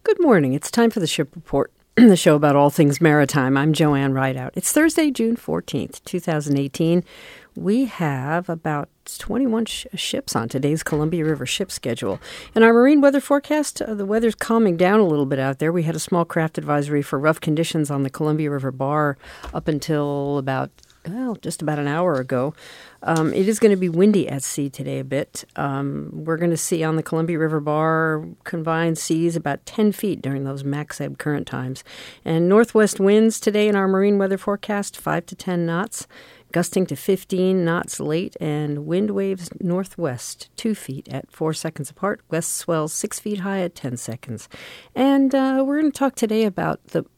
Good morning. It's time for the Ship Report, the show about all things maritime. I'm Joanne Rideout. It's Thursday, June 14th, 2018. We have about 21 ships on today's Columbia River ship schedule. In our marine weather forecast, the weather's calming down a little bit out there. We had a small craft advisory for rough conditions on the Columbia River Bar up until just about an hour ago. It is going to be windy at sea today a bit. We're going to see on the Columbia River Bar combined seas about 10 feet during those max ebb current times. And northwest winds today in our marine weather forecast, 5 to 10 knots, gusting to 15 knots late, and wind waves northwest 2 feet at 4 seconds apart, west swells 6 feet high at 10 seconds. And we're going to talk today about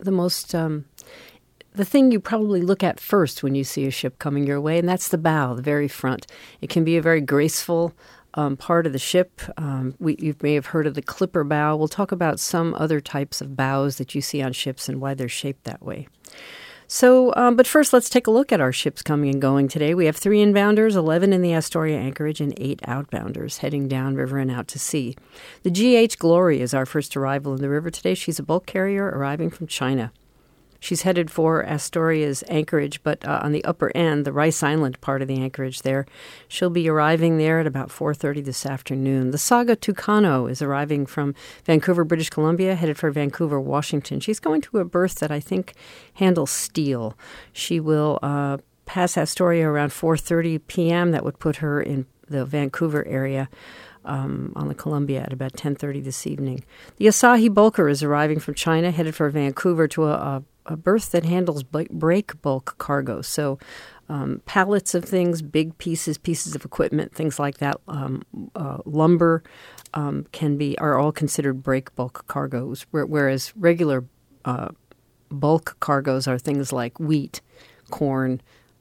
the thing you probably look at first when you see a ship coming your way, and that's the bow, the very front. It can be a very graceful part of the ship. You may have heard of the clipper bow. We'll talk about some other types of bows that you see on ships and why they're shaped that way. So, but first, let's take a look at our ships coming and going today. We have 3 inbounders, 11 in the Astoria anchorage, and 8 outbounders heading downriver and out to sea. The G.H. Glory is our first arrival in the river today. She's a bulk carrier arriving from China. She's headed for Astoria's anchorage, but on the upper end, the Rice Island part of the anchorage there. She'll be arriving there at about 4:30 this afternoon. The Saga Tucano is arriving from Vancouver, British Columbia, headed for Vancouver, Washington. She's going to a berth that I think handles steel. She will pass Astoria around 4:30 p.m. That would put her in the Vancouver area on the Columbia at about 10:30 this evening. The Asahi Bulker is arriving from China, headed for Vancouver to a berth that handles break bulk cargo. So pallets of things, big pieces of equipment, things like that, lumber are all considered break bulk cargoes, whereas regular bulk cargoes are things like wheat, corn,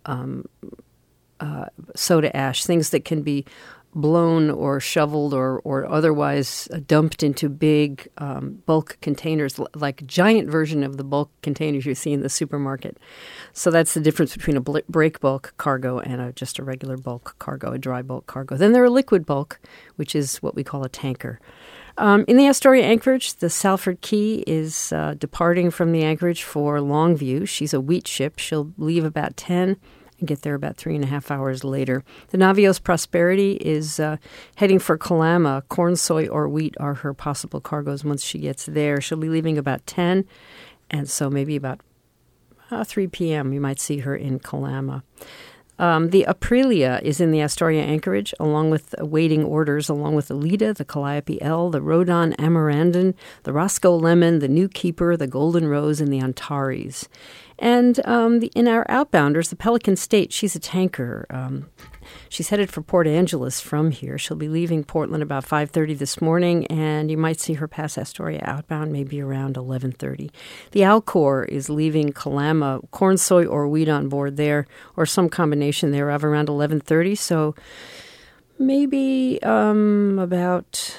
soda ash, things that can be blown or shoveled or otherwise dumped into big bulk containers, like a giant version of the bulk containers you see in the supermarket. So that's the difference between a break bulk cargo and just a regular bulk cargo, a dry bulk cargo. Then there are liquid bulk, which is what we call a tanker. In the Astoria anchorage, the Salford Key is departing from the anchorage for Longview. She's a wheat ship. She'll leave about 10 and get there about 3.5 hours later. The Navios Prosperity is heading for Kalama. Corn, soy, or wheat are her possible cargoes once she gets there. She'll be leaving about 10, and so maybe about 3 p.m. you might see her in Kalama. The Aprilia is in the Astoria anchorage, along with waiting orders, along with the Leda, the Calliope L, the Rodon Amarandon, the Roscoe Lemon, the New Keeper, the Golden Rose, and the Antares. And in our outbounders, the Pelican State, she's a tanker. She's headed for Port Angeles from here. She'll be leaving Portland about 5:30 this morning, and you might see her pass Astoria outbound maybe around 11:30. The Alcor is leaving Kalama, corn, soy, or wheat on board there, or some combination thereof, around 11:30. So maybe about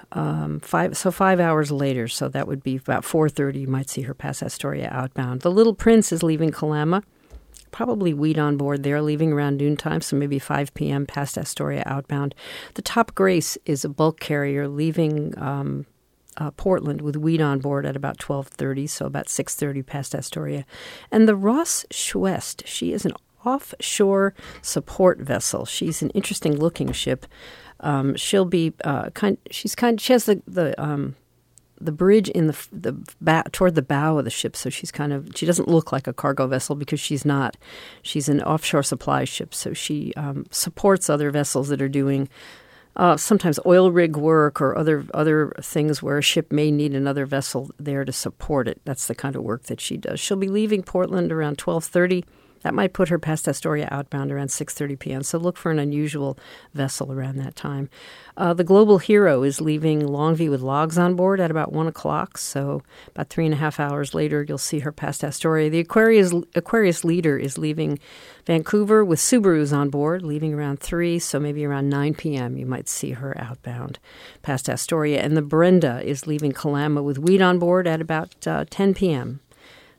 5 hours later. So that would be about 4:30. You might see her pass Astoria outbound. The Little Prince is leaving Kalama. Probably wheat on board there, leaving around noontime, so maybe 5 p.m. past Astoria outbound. The Top Grace is a bulk carrier leaving Portland with wheat on board at about 12:30, so about 6:30 past Astoria. And the Ross Schwest, she is an offshore support vessel. She's an interesting-looking ship. She'll be she has the bridge in toward the bow of the ship, so she doesn't look like a cargo vessel because she's not. She's an offshore supply ship, so she supports other vessels that are doing sometimes oil rig work or other things where a ship may need another vessel there to support it. That's the kind of work that she does. She'll be leaving Portland around 12:30. That might put her past Astoria outbound around 6:30 p.m., so look for an unusual vessel around that time. The Global Hero is leaving Longview with logs on board at about 1 o'clock, so about 3.5 hours later you'll see her past Astoria. The Aquarius Leader is leaving Vancouver with Subarus on board, leaving around 3, so maybe around 9 p.m. you might see her outbound past Astoria. And the Brenda is leaving Kalama with wheat on board at about 10 p.m.,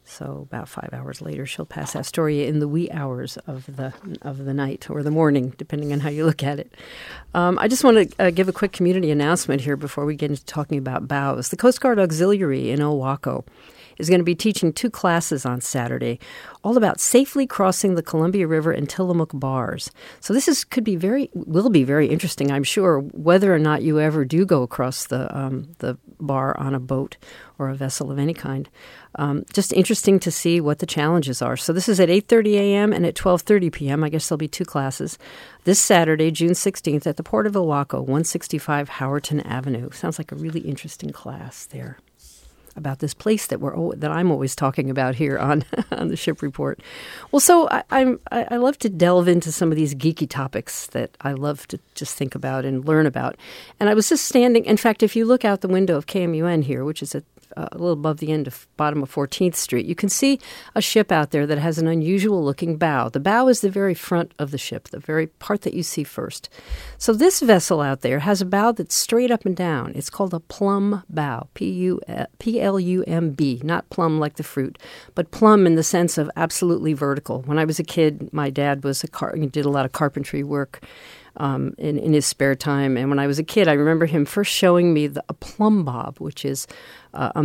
So about 5 hours later, she'll pass Astoria in the wee hours of the night or the morning, depending on how you look at it. I just want to give a quick community announcement here before we get into talking about bows. The Coast Guard Auxiliary in Owako is going to be teaching 2 classes on Saturday, all about safely crossing the Columbia River in Tillamook bars. So this will be very interesting, I'm sure, whether or not you ever do go across the bar on a boat or a vessel of any kind. Just interesting to see what the challenges are. So this is at 8:30 a.m. and at 12:30 p.m. I guess there'll be 2 classes. This Saturday, June 16th, at the Port of Owako, 165 Howerton Avenue. Sounds like a really interesting class there about this place that I'm always talking about here on the Ship Report. Well, so I love to delve into some of these geeky topics that I love to just think about and learn about. And I was just standing. In fact, if you look out the window of KMUN here, which is a little above the bottom of 14th Street, you can see a ship out there that has an unusual looking bow. The bow is the very front of the ship, the very part that you see first. So this vessel out there has a bow that's straight up and down. It's called a plumb bow, P-L-U-M-B, not plum like the fruit, but plumb in the sense of absolutely vertical. When I was a kid, my dad did a lot of carpentry work in his spare time. And when I was a kid, I remember him first showing me a plumb bob, which is a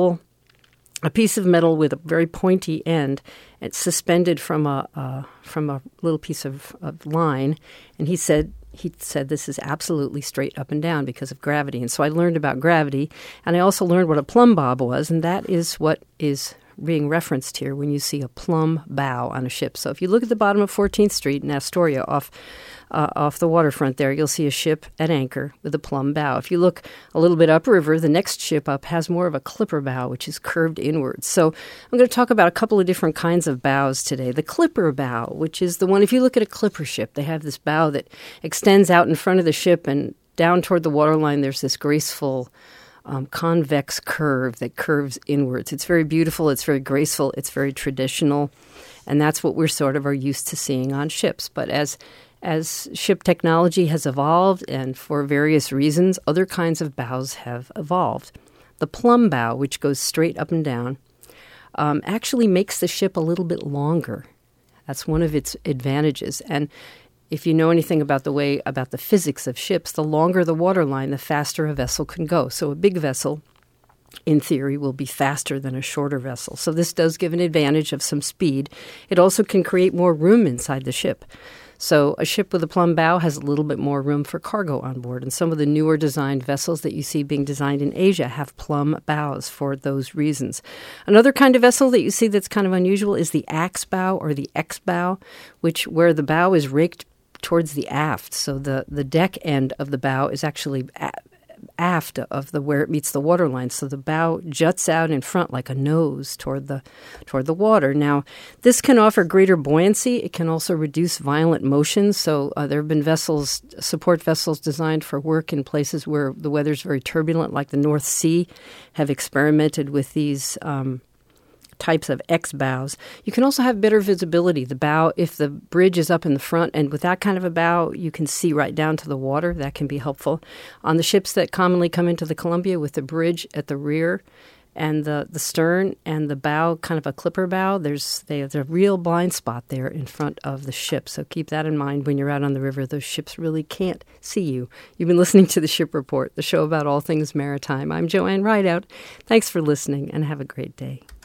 piece of metal with a very pointy end. It's suspended from a little piece of line. And he said this is absolutely straight up and down because of gravity. And so I learned about gravity, and I also learned what a plumb bob was, and that is what is being referenced here when you see a plumb bow on a ship. So if you look at the bottom of 14th Street in Astoria off the waterfront there, you'll see a ship at anchor with a plumb bow. If you look a little bit upriver, the next ship up has more of a clipper bow, which is curved inwards. So I'm going to talk about a couple of different kinds of bows today. The clipper bow, which is the one, if you look at a clipper ship, they have this bow that extends out in front of the ship, and down toward the waterline there's this graceful convex curve that curves inwards. It's very beautiful, it's very graceful, it's very traditional, and that's what we're sort of are used to seeing on ships. But as ship technology has evolved, and for various reasons, other kinds of bows have evolved. The plumb bow, which goes straight up and down, actually makes the ship a little bit longer. That's one of its advantages. And if you know anything about the physics of ships, the longer the waterline, the faster a vessel can go. So a big vessel, in theory, will be faster than a shorter vessel. So this does give an advantage of some speed. It also can create more room inside the ship. So a ship with a plumb bow has a little bit more room for cargo on board. And some of the newer designed vessels that you see being designed in Asia have plumb bows for those reasons. Another kind of vessel that you see that's kind of unusual is the axe bow or the X bow, where the bow is raked towards the aft. So the deck end of the bow is actually aft of where it meets the waterline. So the bow juts out in front like a nose toward the water. Now, this can offer greater buoyancy. It can also reduce violent motion. So there have been support vessels designed for work in places where the weather's very turbulent, like the North Sea, have experimented with these types of X bows. You can also have better visibility. The bow, if the bridge is up in the front, and with that kind of a bow, you can see right down to the water. That can be helpful. On the ships that commonly come into the Columbia with the bridge at the rear and the stern and the bow, kind of a clipper bow, there's a real blind spot there in front of the ship. So keep that in mind when you're out on the river. Those ships really can't see you. You've been listening to the Ship Report, the show about all things maritime. I'm Joanne Rideout. Thanks for listening, and have a great day.